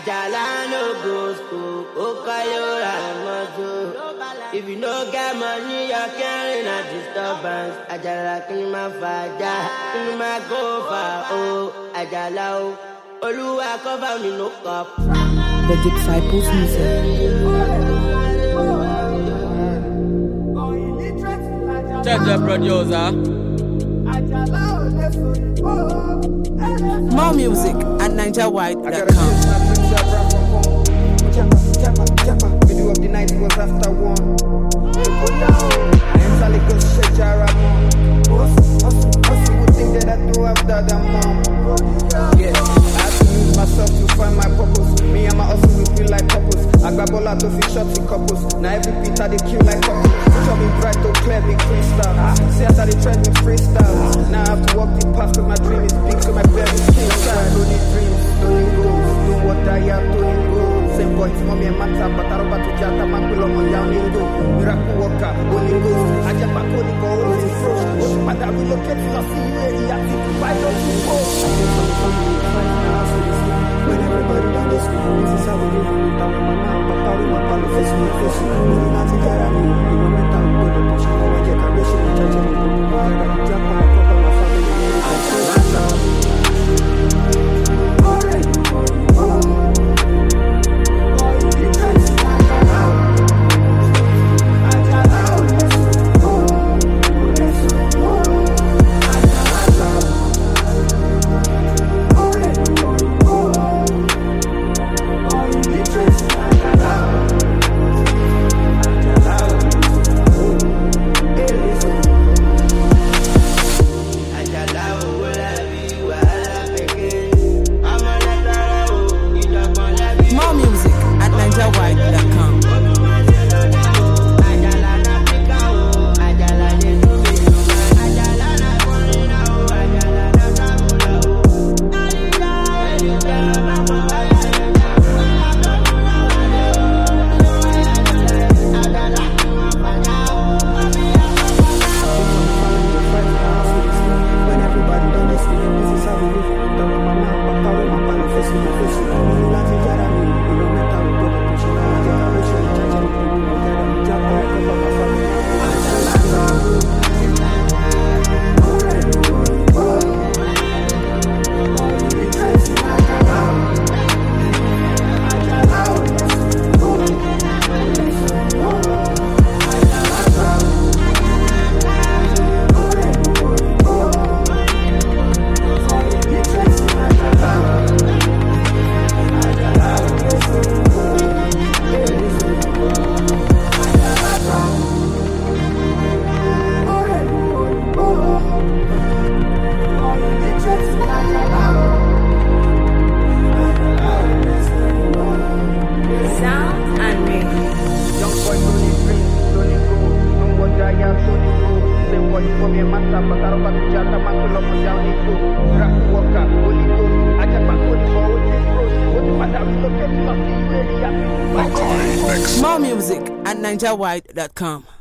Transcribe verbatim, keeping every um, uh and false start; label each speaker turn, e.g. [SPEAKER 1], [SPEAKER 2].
[SPEAKER 1] Ajala no go school, Okayora Mojo. If you no get money, you're carrying a disturbance. Ajala Kinima Faja, Kinima go far, oh, Ajala, oh, Oluwa cover me no cup.
[SPEAKER 2] The Disciples Music.
[SPEAKER 3] Check the producer.
[SPEAKER 2] More music at ninja white dot com.
[SPEAKER 4] We do up the night was after one. I enter Lagos, Shejara, mom. Hustle would think that I do after that, mom. Yeah, I have to use myself to find my purpose. Me and my hustle will feel like couples. I grab all out of fish shots in couples. Now every beat I they kill like couples. Show me bright to clear big crystal. See after they trend with freestyles. Now I have to walk the path cause my dream is big, so my very skin shine. Don't need dreams, don't need goals. Do what I have, don't need goals. Same boys, mommy and matter, but I don't want to jata, man, pull on my down in go. Miracle worker, Holy Ghost. I just back Holy Ghost, it's froze. But I relocate to the city where he has to why don't you go? When everybody done this, this is how we live. Mama, papa, papa, face me, face me. Money not to get me. You know when I'm going to push. I want your condition, judging me. I got jump on top of my family. I
[SPEAKER 2] More music at ninja white dot com.